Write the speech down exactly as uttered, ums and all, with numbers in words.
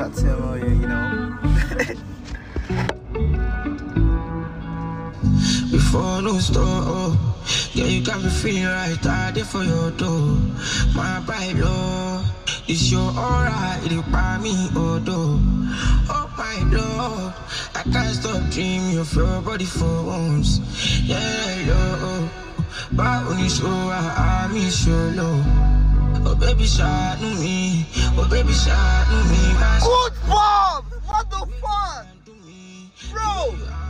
Shout to him, oh yeah, you know. Before no store, yeah, you got me feeling right. I did for your door, my bright love. It's your aura, it by me, oh, do. Oh, my love, I can't stop dreaming of your body for once. Yeah, love, but when you show, I, I miss your love. Oh, baby, shot to me. Oh, baby, shot to me. Good Bob! What the fuck? Bro!